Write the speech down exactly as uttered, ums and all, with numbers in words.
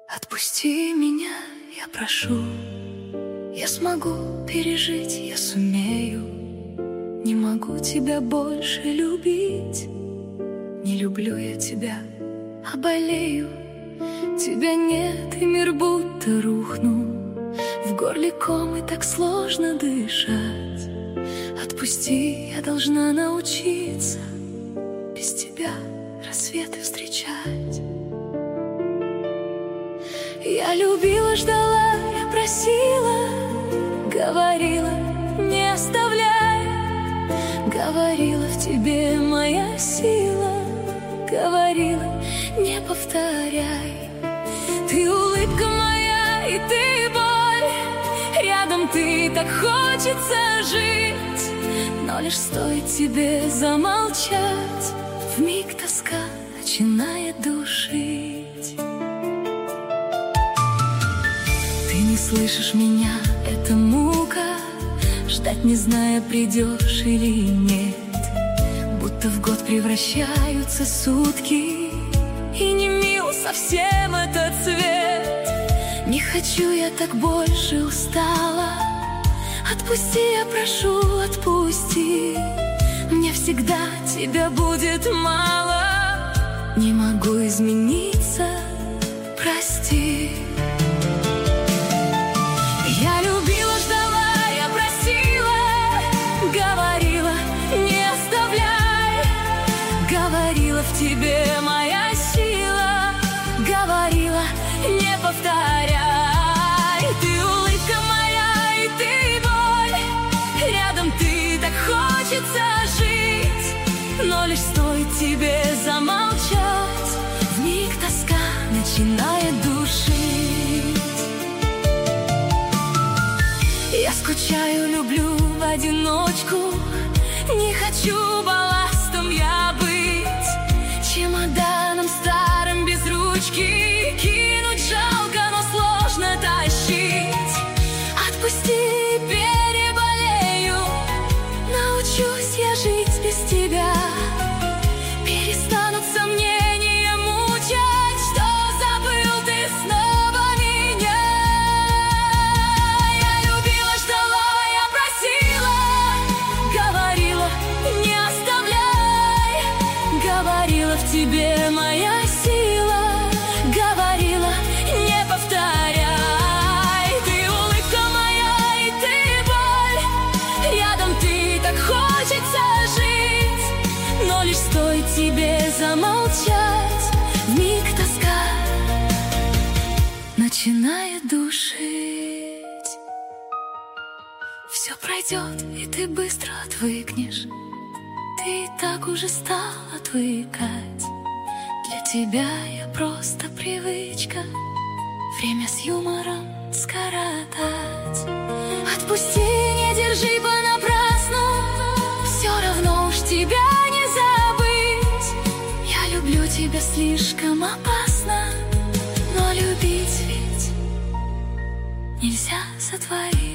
Отпусти меня, я прошу. Я смогу пережить, я сумею. Не могу тебя больше любить. Не люблю я тебя, а болею. Тебя нет, и мир будто рухнул. В горле ком, и так сложно дышать. Отпусти, я должна научиться без тебя рассветы встречать. Я любила, ждала, я просила, говорила, не оставляй. Говорила, в тебе моя сила. Говорила, не повторяй. Ты улыбка моя, и ты боль. Рядом ты, так хочется жить. Но лишь стоит тебе замолчать, вмиг тоска начинает душить. Ты не слышишь меня, это мука. Ждать, не зная, придешь или нет. Будто в год превращаются сутки, и не мил совсем этот цвет. Не хочу я так больше, устала. Отпусти, я прошу, отпусти. Мне всегда тебя будет мало. Не могу измениться, прости. Я любила, ждала, я просила. Говорила, не оставляй. Говорила, в тебе моя сила. Говорила, не повторяй. Ты улыбка моя, и ты боль. Рядом ты, так хочется жить. Но лишь стоит тебе замолчать, вмиг тоска начинает душить. Я скучаю, люблю в одиночку. Не хочу балластом я быть, чемоданом старым без ручки. Кинуть жалко, но сложно тащить. Отпусти, переболею. Научусь я жить без тебя. Перестанут сомнения мучать, что забыл ты снова меня. Я любила, ждала, я просила. Говорила, не оставляй. Говорила, в тебе моя сила. Говорила, не повторяй. Ты улыбка моя, и ты боль. Рядом ты, так хочется жить. Но лишь стоит тебе замолчать, вмиг тоска начинает душить. Все пройдет, и ты быстро отвыкнешь. Ты и так уже стал отвыкать. Для тебя я просто привычка. Время с юмором скоротать. Отпусти, не держи понапрасну. Все равно уж тебя не забыть. Я люблю тебя слишком опасно. Но любить ведь нельзя сотворить.